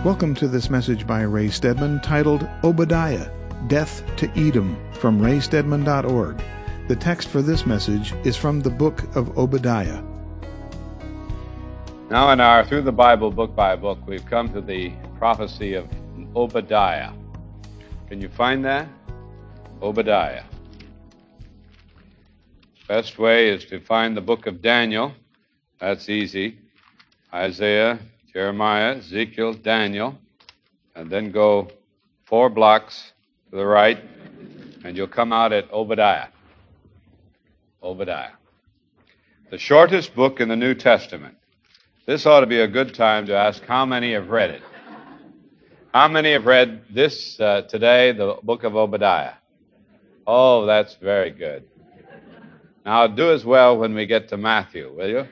Welcome to this message by Ray Stedman titled Obadiah, Death to Edom, from raystedman.org. The text for this message is from the book of Obadiah. Now in our Through the Bible, book by book, we've come to the prophecy of Obadiah. Can you find that? Obadiah. Best way is to find the book of Daniel. That's easy. Isaiah, Jeremiah, Ezekiel, Daniel, and then go 4 blocks to the right, and you'll come out at Obadiah. Obadiah. The shortest book in the New Testament. This ought to be a good time to ask how many have read it. How many have read this today, the book of Obadiah? Oh, that's very good. Now do as well when we get to Matthew, will you?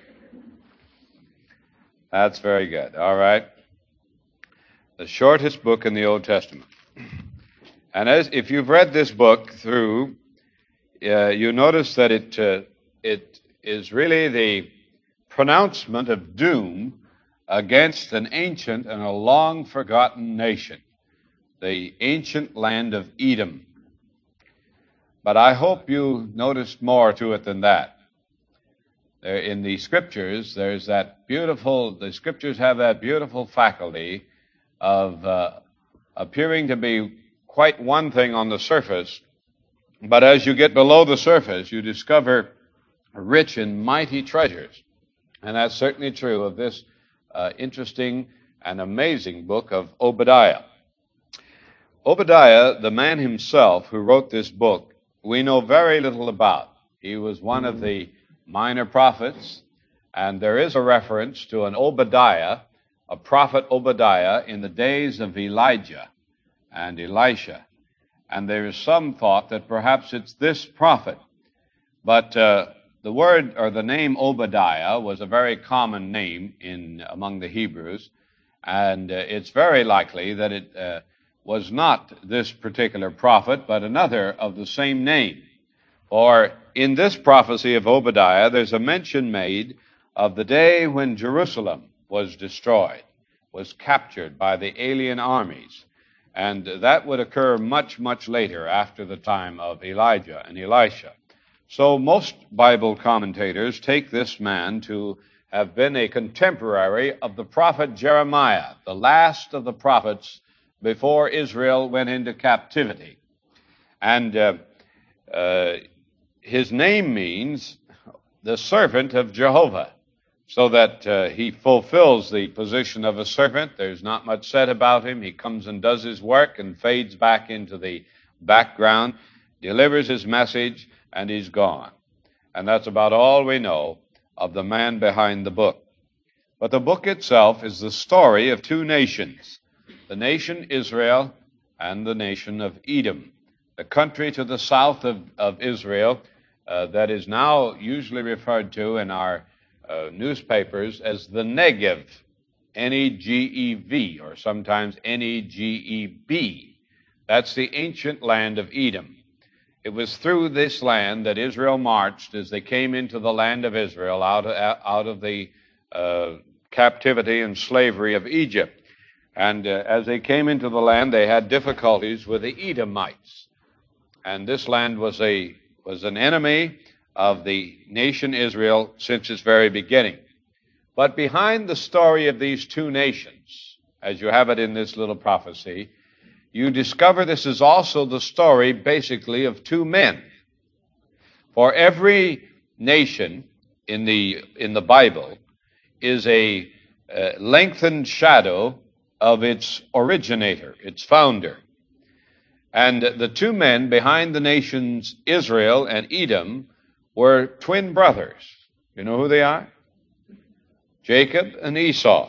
That's very good. All right. The shortest book in the Old Testament. And if you've read this book through, you notice that it is really the pronouncement of doom against an ancient and a long-forgotten nation, the ancient land of Edom. But I hope you noticed more to it than that. There, in the Scriptures, the Scriptures have that beautiful faculty of appearing to be quite one thing on the surface, but as you get below the surface, you discover rich and mighty treasures. And that's certainly true of this interesting and amazing book of Obadiah. Obadiah, the man himself who wrote this book, we know very little about. He was one of the minor prophets, and there is a reference to an Obadiah, a prophet Obadiah, in the days of Elijah and Elisha. And there is some thought that perhaps it's this prophet. But the word or the name Obadiah was a very common name among the Hebrews, and it's very likely that it was not this particular prophet, but another of the same name. For in this prophecy of Obadiah, there's a mention made of the day when Jerusalem was destroyed, was captured by the alien armies. And that would occur much, much later after the time of Elijah and Elisha. So most Bible commentators take this man to have been a contemporary of the prophet Jeremiah, the last of the prophets before Israel went into captivity. And his name means the servant of Jehovah, so that he fulfills the position of a servant. There's not much said about him. He comes and does his work and fades back into the background, delivers his message, and he's gone. And that's about all we know of the man behind the book. But the book itself is the story of 2 nations, the nation Israel and the nation of Edom, the country to the south of Israel that is now usually referred to in our newspapers as the Negev, N-E-G-E-V, or sometimes N-E-G-E-B. That's the ancient land of Edom. It was through this land that Israel marched as they came into the land of Israel out of the captivity and slavery of Egypt. And as they came into the land, they had difficulties with the Edomites. And this land was an enemy of the nation Israel since its very beginning. But behind the story of these 2 nations, as you have it in this little prophecy, you discover this is also the story, basically, of 2 men. For every nation in the Bible is a lengthened shadow of its originator, its founder. And the 2 men behind the nations Israel and Edom were twin brothers. You know who they are? Jacob and Esau.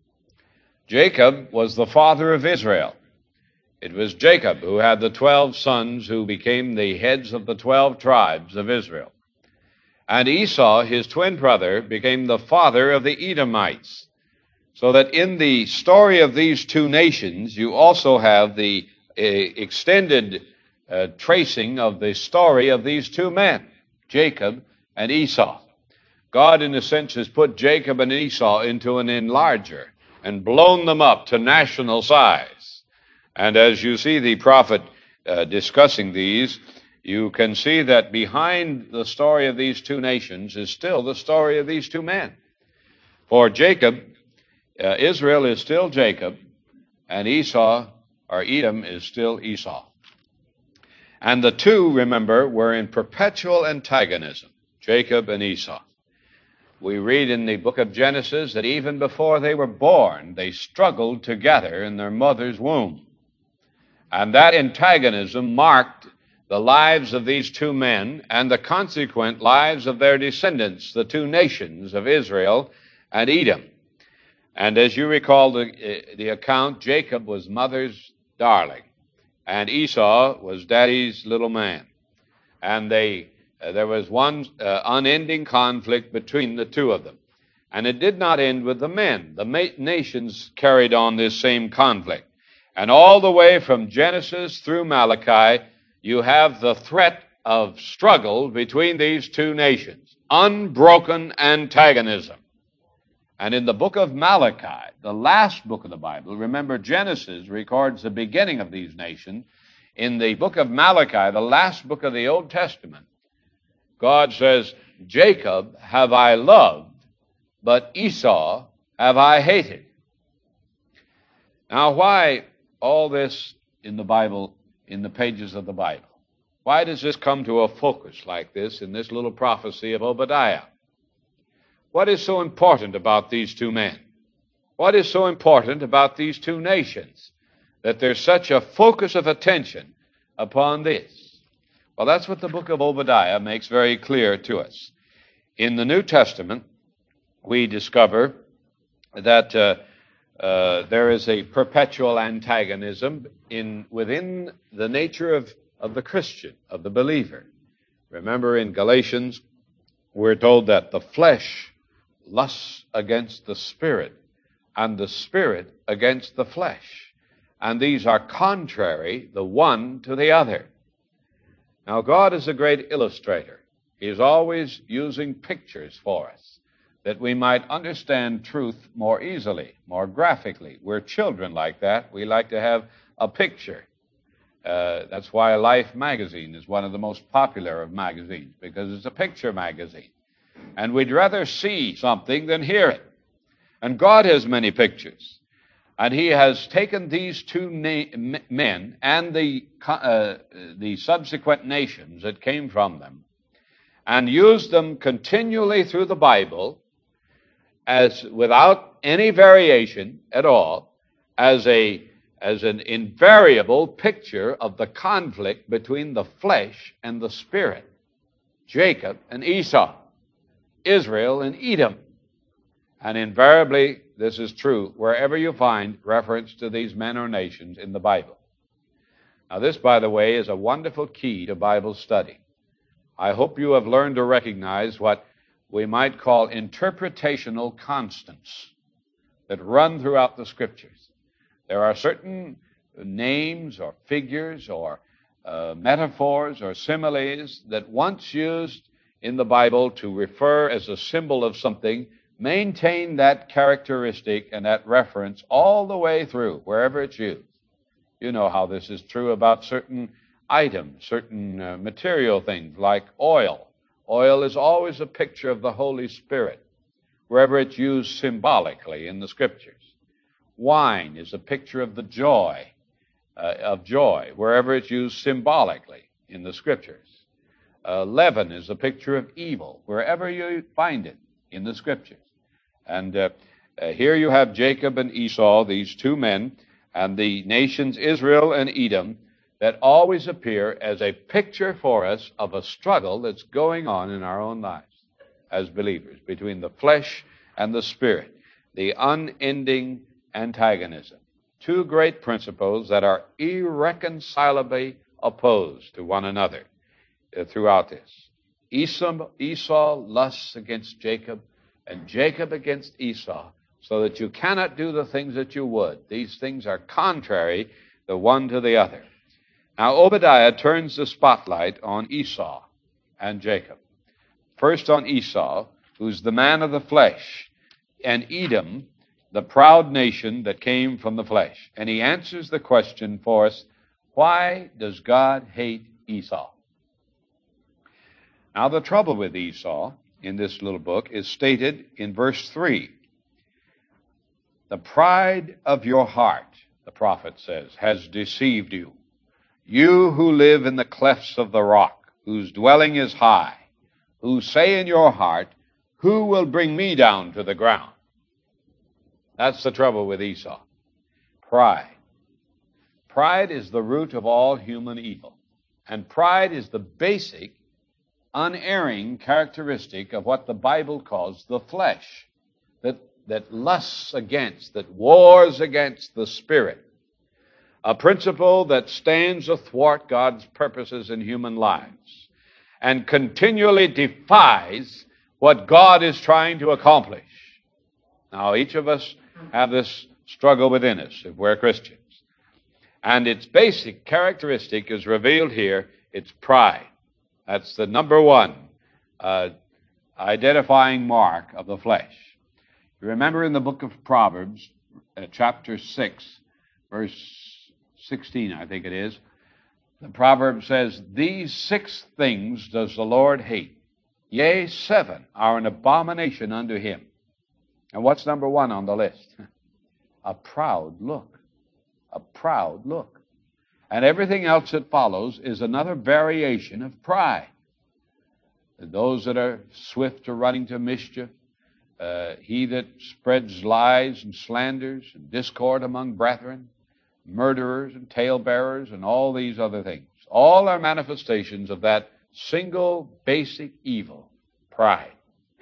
Jacob was the father of Israel. It was Jacob who had the 12 sons who became the heads of the 12 tribes of Israel. And Esau, his twin brother, became the father of the Edomites. So that in the story of these 2 nations, you also have the extended tracing of the story of these 2 men, Jacob and Esau. God, in a sense, has put Jacob and Esau into an enlarger and blown them up to national size. And as you see the prophet discussing these, you can see that behind the story of these two nations is still the story of these two men. For Jacob, Israel is still Jacob, and Esau, or Edom, is still Esau. And the two, remember, were in perpetual antagonism, Jacob and Esau. We read in the book of Genesis that even before they were born, they struggled together in their mother's womb. And that antagonism marked the lives of these two men and the consequent lives of their descendants, the two nations of Israel and Edom. And as you recall the account, Jacob was mother's darling, and Esau was daddy's little man. And there was one unending conflict between the two of them. And it did not end with the men. The nations carried on this same conflict. And all the way from Genesis through Malachi, you have the threat of struggle between these two nations, unbroken antagonism. And in the book of Malachi, the last book of the Bible, remember Genesis records the beginning of these nations. In the book of Malachi, the last book of the Old Testament, God says, Jacob have I loved, but Esau have I hated. Now, why all this in the Bible, in the pages of the Bible? Why does this come to a focus like this in this little prophecy of Obadiah? What is so important about these two men? What is so important about these two nations that there's such a focus of attention upon this? Well, that's what the book of Obadiah makes very clear to us. In the New Testament, we discover that there is a perpetual antagonism within the nature of the Christian, of the believer. Remember in Galatians, we're told that the flesh lusts against the Spirit, and the Spirit against the flesh. And these are contrary, the one to the other. Now, God is a great illustrator. He is always using pictures for us, that we might understand truth more easily, more graphically. We're children like that. We like to have a picture. That's why Life magazine is one of the most popular of magazines, because it's a picture magazine. And we'd rather see something than hear it. And God has many pictures. And he has taken these two men and the subsequent nations that came from them and used them continually through the Bible as without any variation at all as an invariable picture of the conflict between the flesh and the spirit, Jacob and Esau, Israel and Edom. And invariably, this is true wherever you find reference to these men or nations in the Bible. Now, this, by the way, is a wonderful key to Bible study. I hope you have learned to recognize what we might call interpretational constants that run throughout the Scriptures. There are certain names or figures or metaphors or similes that once used in the Bible to refer as a symbol of something maintain that characteristic and that reference all the way through, wherever it's used. You know how this is true about certain items, certain material things like oil. Oil is always a picture of the Holy Spirit, wherever it's used symbolically in the Scriptures. Wine is a picture of the joy, wherever it's used symbolically in the Scriptures. Leaven is a picture of evil, wherever you find it in the Scriptures. And here you have Jacob and Esau, these two men, and the nations Israel and Edom, that always appear as a picture for us of a struggle that's going on in our own lives as believers between the flesh and the spirit, the unending antagonism. Two great principles that are irreconcilably opposed to one another throughout this. Esau lusts against Jacob, and Jacob against Esau, so that you cannot do the things that you would. These things are contrary, the one to the other. Now, Obadiah turns the spotlight on Esau and Jacob. First on Esau, who's the man of the flesh, and Edom the proud nation that came from the flesh. And he answers the question for us, why does God hate Esau? Now, the trouble with Esau in this little book is stated in verse 3. The pride of your heart, the prophet says, has deceived you. You who live in the clefts of the rock, whose dwelling is high, who say in your heart, who will bring me down to the ground? That's the trouble with Esau. Pride. Pride is the root of all human evil. And pride is the basic, unerring characteristic of what the Bible calls the flesh, that lusts against, that wars against the spirit. A principle that stands athwart God's purposes in human lives and continually defies what God is trying to accomplish. Now, each of us have this struggle within us if we're Christians. And its basic characteristic is revealed here. It's pride. That's the number one identifying mark of the flesh. You remember in the book of Proverbs, chapter 6, verse 16, I think it is, the proverb says, these 6 things does the Lord hate. Yea, 7 are an abomination unto him. And what's number 1 on the list? A proud look. A proud look. And everything else that follows is another variation of pride. Those that are swift to running to mischief, he that spreads lies and slanders and discord among brethren, murderers and talebearers and all these other things. All are manifestations of that single basic evil, pride.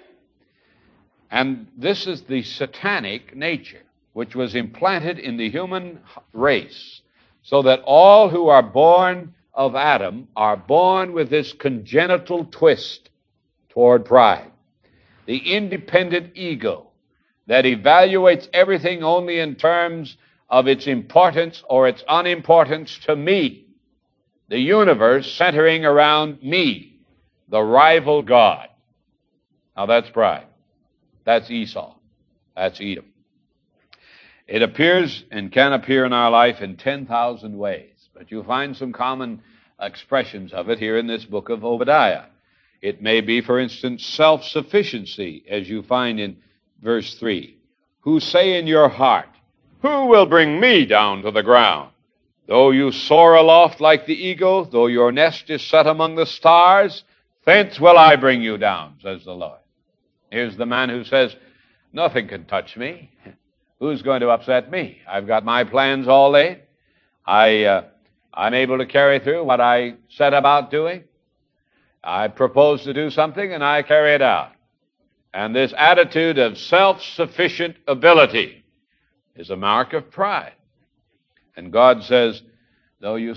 And this is the satanic nature which was implanted in the human race, so that all who are born of Adam are born with this congenital twist toward pride. The independent ego that evaluates everything only in terms of its importance or its unimportance to me. The universe centering around me, the rival God. Now that's pride. That's Esau. That's Edom. It appears and can appear in our life in 10,000 ways, but you'll find some common expressions of it here in this book of Obadiah. It may be, for instance, self-sufficiency, as you find in verse 3. Who say in your heart, who will bring me down to the ground? Though you soar aloft like the eagle, though your nest is set among the stars, thence will I bring you down, says the Lord. Here's the man who says, nothing can touch me. Who's going to upset me? I've got my plans all laid. I'm able to carry through what I set about doing. I propose to do something and I carry it out. And this attitude of self-sufficient ability is a mark of pride. And God says, though you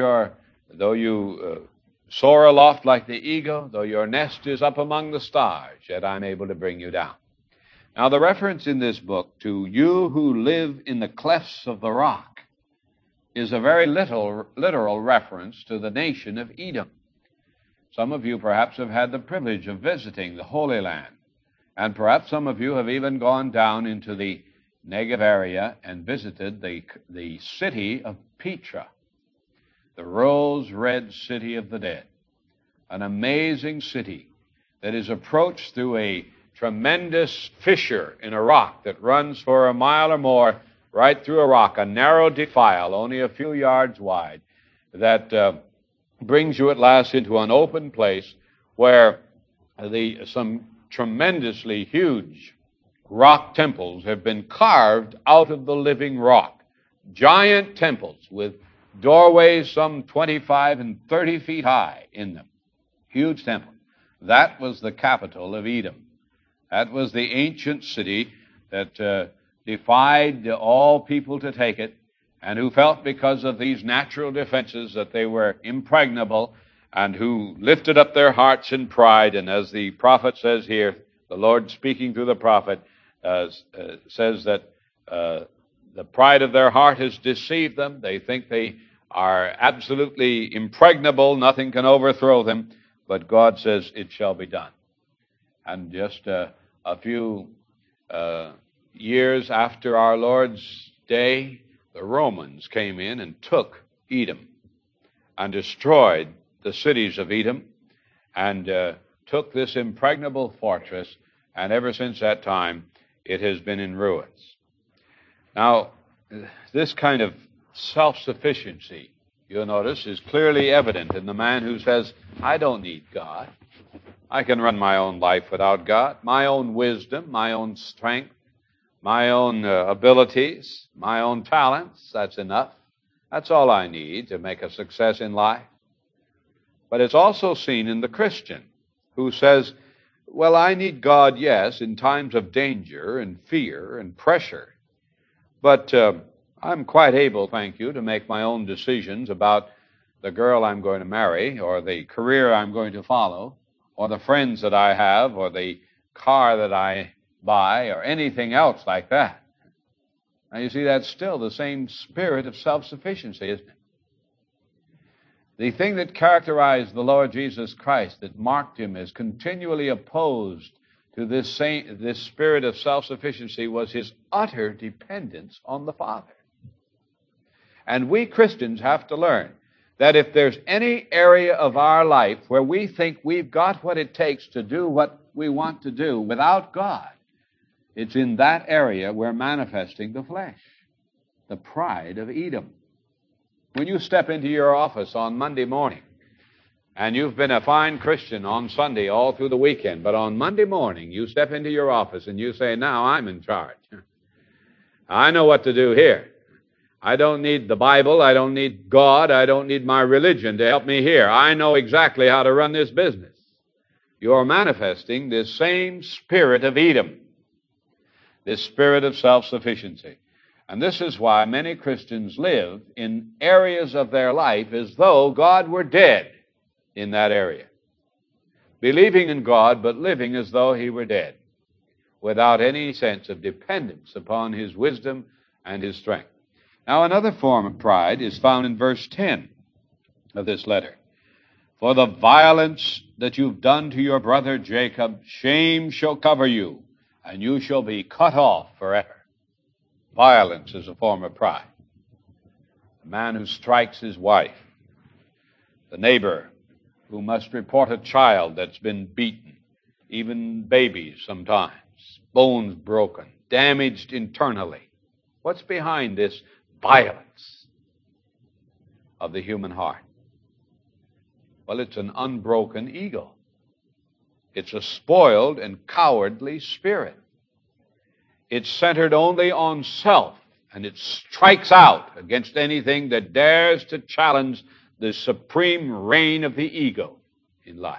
soar aloft like the eagle, though your nest is up among the stars, yet I'm able to bring you down. Now, the reference in this book to you who live in the clefts of the rock is a very literal reference to the nation of Edom. Some of you perhaps have had the privilege of visiting the Holy Land, and perhaps some of you have even gone down into the Negev area and visited the city of Petra, the rose-red city of the dead, an amazing city that is approached through a tremendous fissure in a rock that runs for a mile or more right through a rock, a narrow defile only a few yards wide, that brings you at last into an open place where some tremendously huge rock temples have been carved out of the living rock. Giant temples with doorways some 25 and 30 feet high in them. Huge temples. That was the capital of Edom. That was the ancient city that defied all people to take it, and who felt because of these natural defenses that they were impregnable, and who lifted up their hearts in pride. And as the prophet says here, the Lord speaking through the prophet says that the pride of their heart has deceived them. They think they are absolutely impregnable. Nothing can overthrow them. But God says, it shall be done. And just a few years after our Lord's day, the Romans came in and took Edom and destroyed the cities of Edom and took this impregnable fortress, and ever since that time, it has been in ruins. Now, this kind of self-sufficiency, you'll notice, is clearly evident in the man who says, I don't need God. I can run my own life without God. My own wisdom, my own strength, my own abilities, my own talents, that's enough. That's all I need to make a success in life. But it's also seen in the Christian who says, well, I need God, yes, in times of danger and fear and pressure. But I'm quite able, thank you, to make my own decisions about the girl I'm going to marry or the career I'm going to follow or the friends that I have or the car that I buy or anything else like that. Now, you see, that's still the same spirit of self-sufficiency, isn't it? The thing that characterized the Lord Jesus Christ, that marked him as continually opposed to this spirit of self-sufficiency, was his utter dependence on the Father. And we Christians have to learn that if there's any area of our life where we think we've got what it takes to do what we want to do without God, it's in that area we're manifesting the flesh, the pride of Edom. When you step into your office on Monday morning, and you've been a fine Christian on Sunday all through the weekend, but on Monday morning you step into your office and you say, now I'm in charge. I know what to do here. I don't need the Bible. I don't need God. I don't need my religion to help me here. I know exactly how to run this business. You're manifesting this same spirit of Edom, this spirit of self-sufficiency. And this is why many Christians live in areas of their life as though God were dead in that area. Believing in God, but living as though he were dead, without any sense of dependence upon his wisdom and his strength. Now, another form of pride is found in verse 10 of this letter. For the violence that you've done to your brother Jacob, shame shall cover you, and you shall be cut off forever. Violence is a form of pride. The man who strikes his wife, the neighbor who must report a child that's been beaten, even babies sometimes, bones broken, damaged internally. What's behind this violence of the human heart? Well, it's an unbroken ego. It's a spoiled and cowardly spirit. It's centered only on self, and it strikes out against anything that dares to challenge the supreme reign of the ego in life.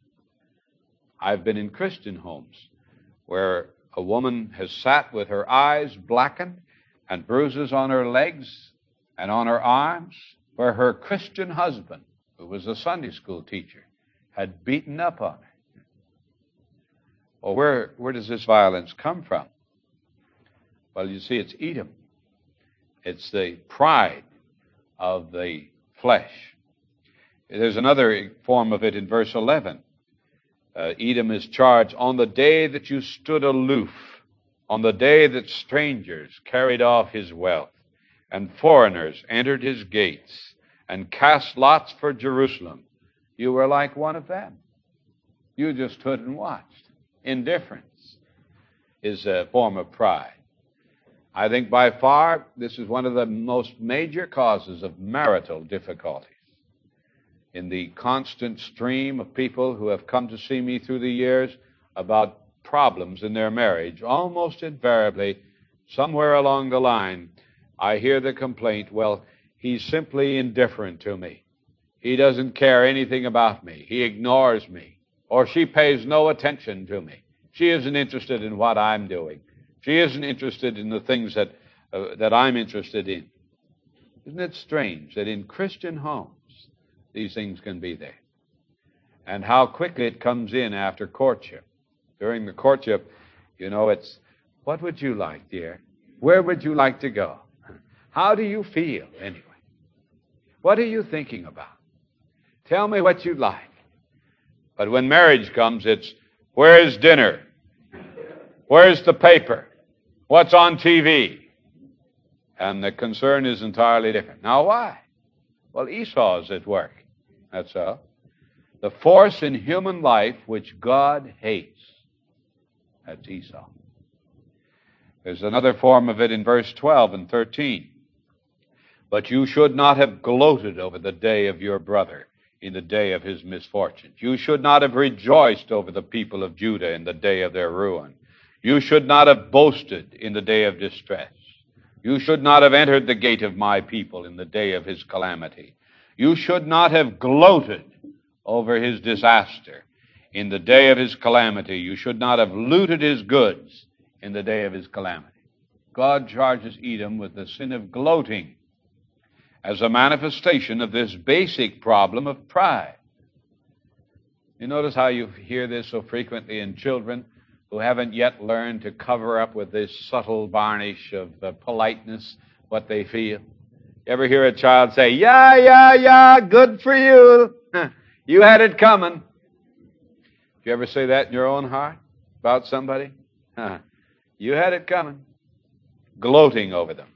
I've been in Christian homes where a woman has sat with her eyes blackened and bruises on her legs and on her arms, where her Christian husband, who was a Sunday school teacher, had beaten up on her. Well, where does this violence come from? Well, you see, it's Edom. It's the pride of the flesh. There's another form of it in verse 11. Edom is charged, on the day that you stood aloof, on the day that strangers carried off his wealth, and foreigners entered his gates, and cast lots for Jerusalem, you were like one of them. You just stood and watched. Indifference is a form of pride. I think by far this is one of the most major causes of marital difficulties. In the constant stream of people who have come to see me through the years about problems in their marriage, almost invariably, somewhere along the line, I hear the complaint, well, he's simply indifferent to me. He doesn't care anything about me. He ignores me. Or she pays no attention to me. She isn't interested in what I'm doing. She isn't interested in the things that I'm interested in. Isn't it strange that in Christian homes these things can be there? And how quickly it comes in after courtship. During the courtship, you know, it's, what would you like, dear? Where would you like to go? How do you feel, anyway? What are you thinking about? Tell me what you'd like. But when marriage comes, it's, where's dinner? Where's the paper? What's on TV? And the concern is entirely different. Now, why? Well, Esau is at work. That's all. The force in human life which God hates. That's Esau. There's another form of it in verse 12 and 13. But you should not have gloated over the day of your brother in the day of his misfortunes. You should not have rejoiced over the people of Judah in the day of their ruin. You should not have boasted in the day of distress. You should not have entered the gate of my people in the day of his calamity. You should not have gloated over his disaster in the day of his calamity. You should not have looted his goods in the day of his calamity. God charges Edom with the sin of gloating as a manifestation of this basic problem of pride. You notice how you hear this so frequently in children who haven't yet learned to cover up with this subtle varnish of politeness what they feel. You ever hear a child say, yeah, good for you. You had it coming. Do you ever say that in your own heart about somebody? You had it coming. Gloating over them.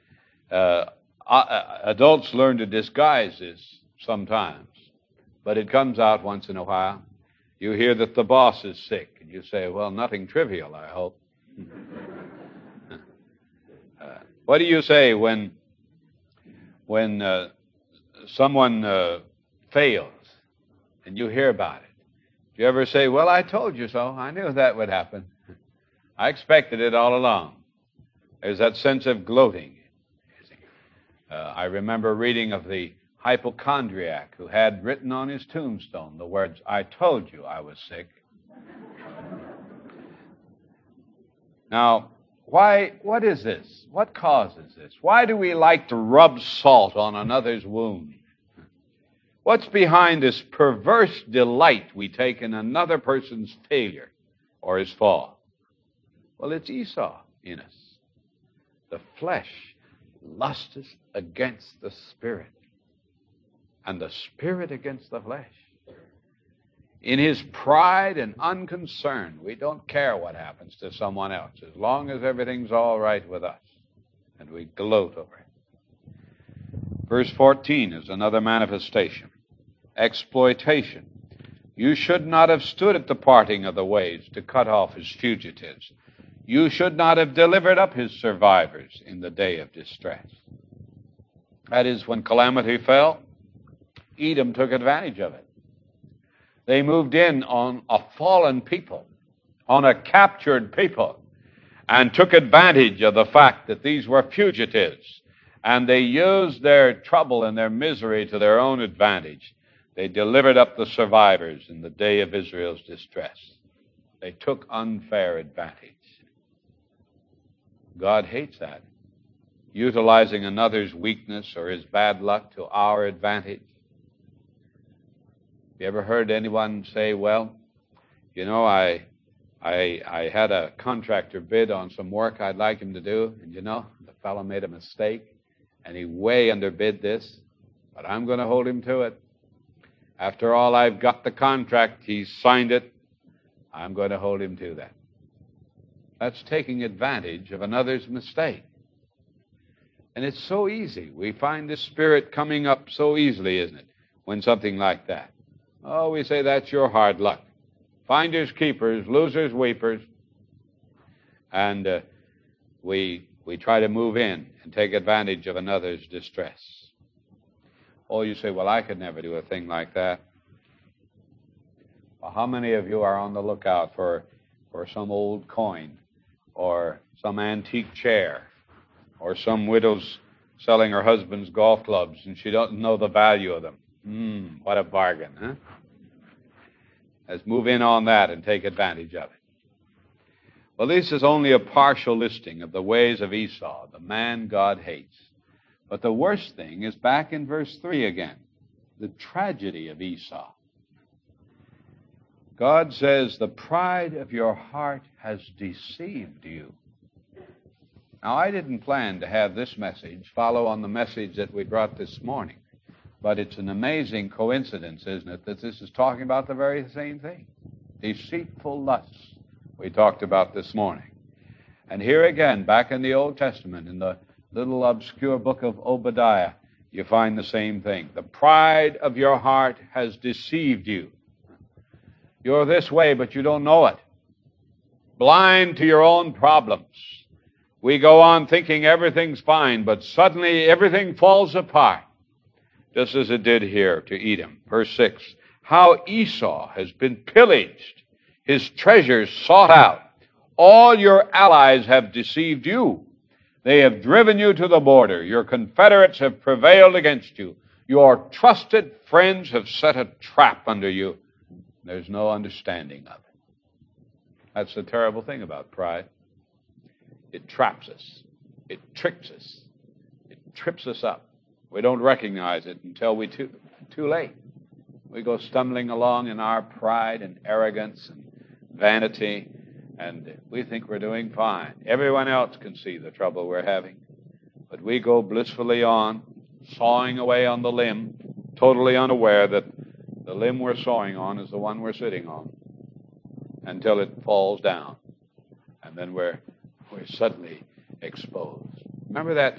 Adults learn to disguise this sometimes, but it comes out once in a while. You hear that the boss is sick, and you say, well, nothing trivial, I hope. What do you say when someone fails and you hear about it? Do you ever say, well, I told you so. I knew that would happen. I expected it all along. There's that sense of gloating. I remember reading of the hypochondriac who had written on his tombstone the words, I told you I was sick. Now, what is this? What causes this? Why do we like to rub salt on another's wound? What's behind this perverse delight we take in another person's failure or his fall? Well, it's Esau in us. The flesh lusteth against the spirit, and the spirit against the flesh. In his pride and unconcern, we don't care what happens to someone else as long as everything's all right with us, and we gloat over it. Verse 14 is another manifestation. Exploitation. You should not have stood at the parting of the ways to cut off his fugitives. You should not have delivered up his survivors in the day of distress. That is, when calamity fell, Edom took advantage of it. They moved in on a fallen people, on a captured people, and took advantage of the fact that these were fugitives, and they used their trouble and their misery to their own advantage. They delivered up the survivors in the day of Israel's distress. They took unfair advantage. God hates that. Utilizing another's weakness or his bad luck to our advantage. You ever heard anyone say, well, you know, I had a contractor bid on some work I'd like him to do, and you know, the fellow made a mistake, and he way underbid this, but I'm going to hold him to it. After all, I've got the contract, he's signed it, I'm going to hold him to that. That's taking advantage of another's mistake. And it's so easy. We find this spirit coming up so easily, isn't it, when something like that. Oh, we say that's your hard luck. Finders, keepers, losers, weepers. And we try to move in and take advantage of another's distress. Oh, you say, well, I could never do a thing like that. Well, how many of you are on the lookout for some old coin or some antique chair or some widow's selling her husband's golf clubs and she doesn't know the value of them? What a bargain, huh? Let's move in on that and take advantage of it. Well, this is only a partial listing of the ways of Esau, the man God hates. But the worst thing is back in verse 3 again, the tragedy of Esau. God says, the pride of your heart has deceived you. Now, I didn't plan to have this message follow on the message that we brought this morning. But it's an amazing coincidence, isn't it, that this is talking about the very same thing. Deceitful lusts we talked about this morning. And here again, back in the Old Testament, in the little obscure book of Obadiah, you find the same thing. The pride of your heart has deceived you. You're this way, but you don't know it. Blind to your own problems. We go on thinking everything's fine, but suddenly everything falls apart, just as it did here to Edom. Verse 6, how Esau has been pillaged, his treasures sought out. All your allies have deceived you. They have driven you to the border. Your confederates have prevailed against you. Your trusted friends have set a trap under you. There's no understanding of it. That's the terrible thing about pride. It traps us. It tricks us. It trips us up. We don't recognize it until we're too late. We go stumbling along in our pride and arrogance and vanity, and we think we're doing fine. Everyone else can see the trouble we're having, but we go blissfully on, sawing away on the limb, totally unaware that the limb we're sawing on is the one we're sitting on, until it falls down, and then we're suddenly exposed. Remember that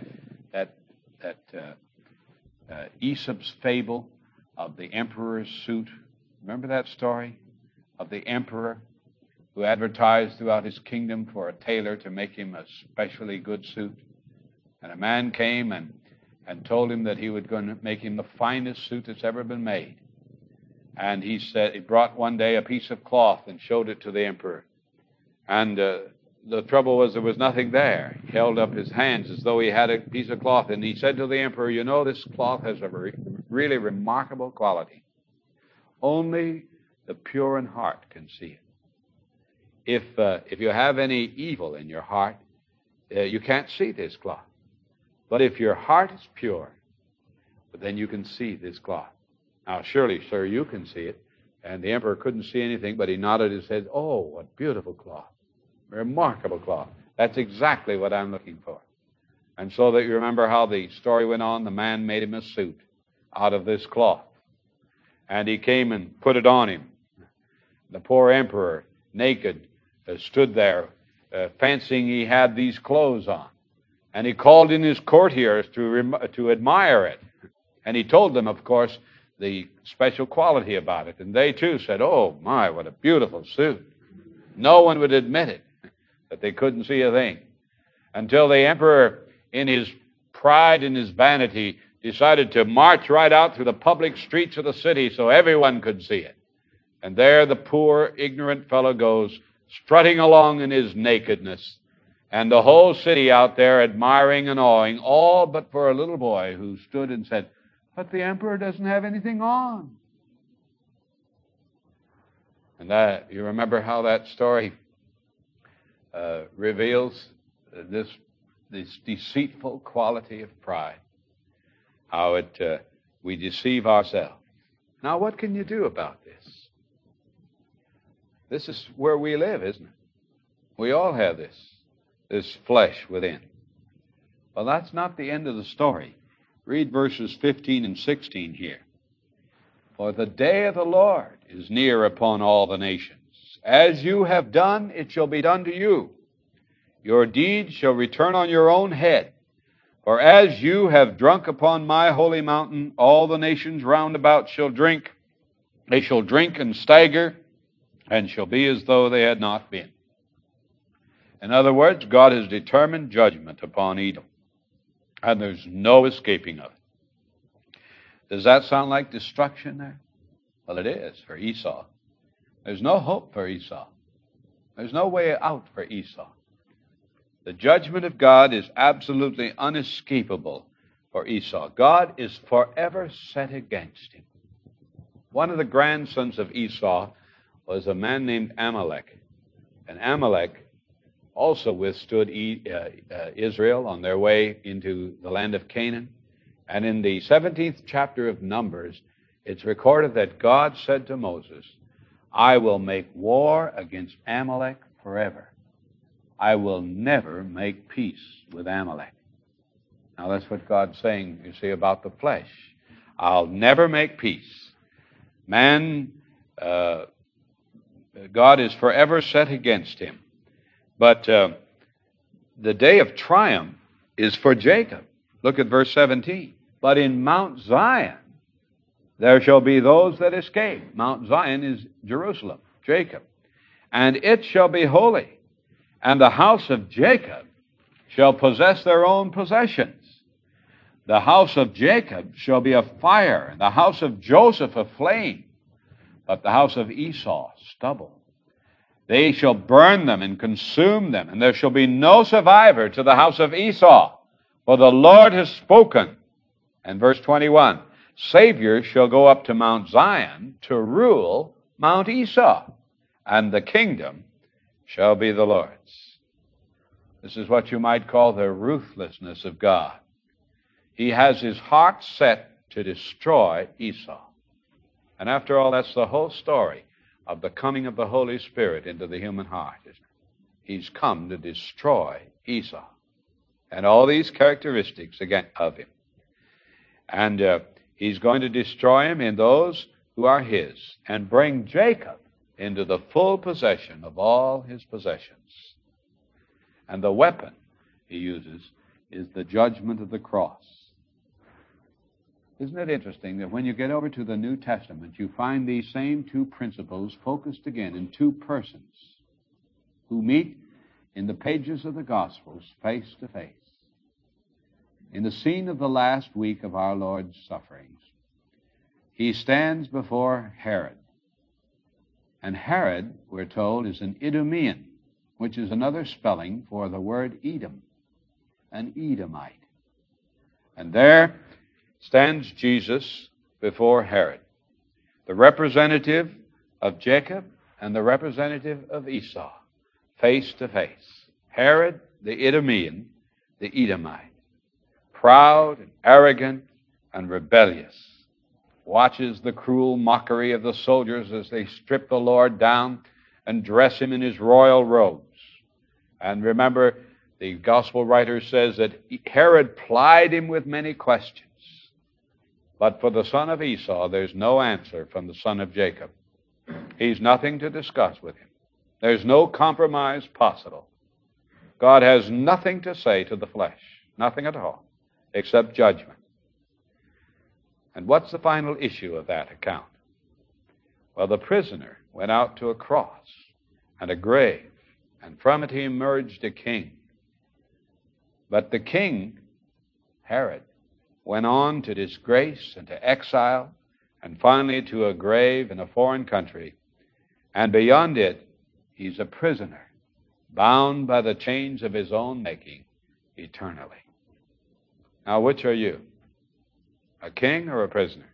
Aesop's fable of the emperor's suit? Remember that story of the emperor who advertised throughout his kingdom for a tailor to make him a specially good suit? And a man came and told him that he was going to make him the finest suit that's ever been made. And he brought one day a piece of cloth and showed it to the emperor. And the trouble was there was nothing there. He held up his hands as though he had a piece of cloth. And he said to the emperor, you know, this cloth has a really remarkable quality. Only the pure in heart can see it. If you have any evil in your heart, you can't see this cloth. But if your heart is pure, then you can see this cloth. Now, surely, sir, you can see it. And the emperor couldn't see anything, but he nodded his head. Oh, what beautiful cloth. Remarkable cloth. That's exactly what I'm looking for. And so that you remember how the story went on, the man made him a suit out of this cloth. And he came and put it on him. The poor emperor, naked, stood there, fancying he had these clothes on. And he called in his courtiers to admire it. And he told them, of course, the special quality about it. And they, too, said, oh, my, what a beautiful suit. No one would admit it, that they couldn't see a thing, until the emperor, in his pride and his vanity, decided to march right out through the public streets of the city so everyone could see it. And there the poor, ignorant fellow goes, strutting along in his nakedness, and the whole city out there admiring and awing, all but for a little boy who stood and said, but the emperor doesn't have anything on. And you remember how that story reveals this deceitful quality of pride, how we deceive ourselves. Now, what can you do about this? This is where we live, isn't it? We all have this flesh within. Well, that's not the end of the story. Read verses 15 and 16 here. For the day of the Lord is near upon all the nations. As you have done, it shall be done to you. Your deeds shall return on your own head. For as you have drunk upon my holy mountain, all the nations round about shall drink. They shall drink and stagger, and shall be as though they had not been. In other words, God has determined judgment upon Edom, and there's no escaping of it. Does that sound like destruction there? Well, it is for Esau. There's no hope for Esau. There's no way out for Esau. The judgment of God is absolutely unescapable for Esau. God is forever set against him. One of the grandsons of Esau was a man named Amalek. And Amalek also withstood Israel on their way into the land of Canaan. And in the 17th chapter of Numbers, it's recorded that God said to Moses, I will make war against Amalek forever. I will never make peace with Amalek. Now that's what God's saying, you see, about the flesh. I'll never make peace. Man, God is forever set against him. But the day of triumph is for Jacob. Look at verse 17. But in Mount Zion there shall be those that escape. Mount Zion is Jerusalem, Jacob. And it shall be holy, and the house of Jacob shall possess their own possessions. The house of Jacob shall be a fire, and the house of Joseph a flame, but the house of Esau stubble. They shall burn them and consume them, and there shall be no survivor to the house of Esau, for the Lord has spoken. And verse 21, Savior shall go up to Mount Zion to rule Mount Esau, and the kingdom shall be the Lord's. This is what you might call the ruthlessness of God. He has his heart set to destroy Esau. And after all, that's the whole story of the coming of the Holy Spirit into the human heart, isn't it? He's come to destroy Esau and all these characteristics again of him. And he's going to destroy him in those who are his and bring Jacob into the full possession of all his possessions. And the weapon he uses is the judgment of the cross. Isn't it interesting that when you get over to the New Testament, you find these same two principles focused again in two persons who meet in the pages of the Gospels face to face. In the scene of the last week of our Lord's sufferings, he stands before Herod. And Herod, we're told, is an Idumean, which is another spelling for the word Edom, an Edomite. And there stands Jesus before Herod, the representative of Jacob and the representative of Esau, face to face. Herod, the Idumean, the Edomite, proud and arrogant and rebellious, watches the cruel mockery of the soldiers as they strip the Lord down and dress him in his royal robes. And remember, the gospel writer says that Herod plied him with many questions. But for the son of Esau, there's no answer from the son of Jacob. He's nothing to discuss with him. There's no compromise possible. God has nothing to say to the flesh, nothing at all, except judgment. And what's the final issue of that account? Well, the prisoner went out to a cross and a grave, and from it he emerged a king. But the king, Herod, went on to disgrace and to exile, and finally to a grave in a foreign country. And beyond it, he's a prisoner, bound by the chains of his own making eternally. Now, which are you? A king or a prisoner?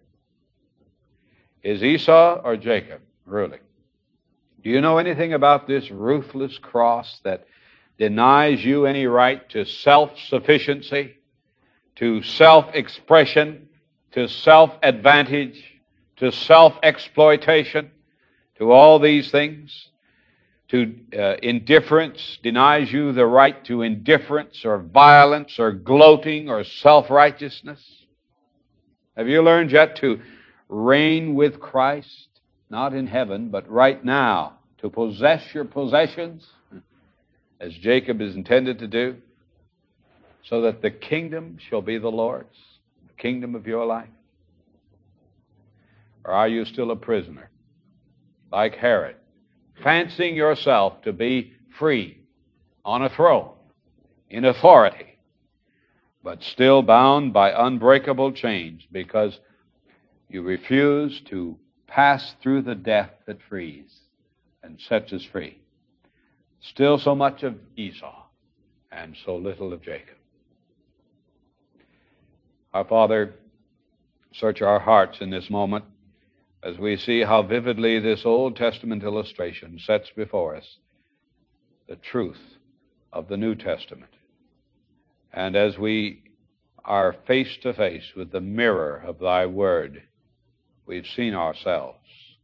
Is Esau or Jacob ruling? Do you know anything about this ruthless cross that denies you any right to self-sufficiency, to self-expression, to self-advantage, to self-exploitation, to all these things? To indifference, denies you the right to indifference or violence or gloating or self-righteousness? Have you learned yet to reign with Christ, not in heaven, but right now, to possess your possessions, as Jacob is intended to do, so that the kingdom shall be the Lord's, the kingdom of your life? Or are you still a prisoner, like Herod, fancying yourself to be free on a throne, in authority, but still bound by unbreakable chains because you refuse to pass through the death that frees and sets us free? Still so much of Esau and so little of Jacob. Our Father, search our hearts in this moment as we see how vividly this Old Testament illustration sets before us the truth of the New Testament. And as we are face to face with the mirror of Thy Word, we've seen ourselves.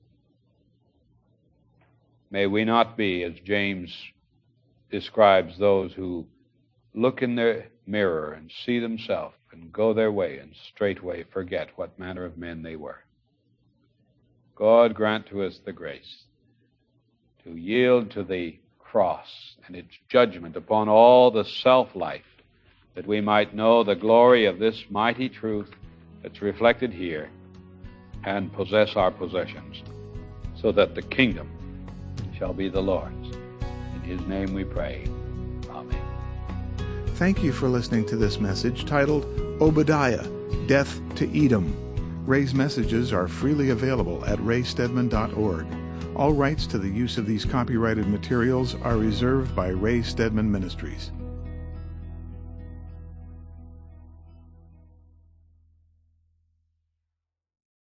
May we not be, as James describes, those who look in their mirror and see themselves and go their way and straightway forget what manner of men they were. God grant to us the grace to yield to the cross and its judgment upon all the self-life, that we might know the glory of this mighty truth that's reflected here and possess our possessions, so that the kingdom shall be the Lord's. In his name we pray. Amen. Thank you for listening to this message titled Obadiah, Death to Edom. Ray's messages are freely available at raystedman.org. All rights to the use of these copyrighted materials are reserved by Ray Stedman Ministries.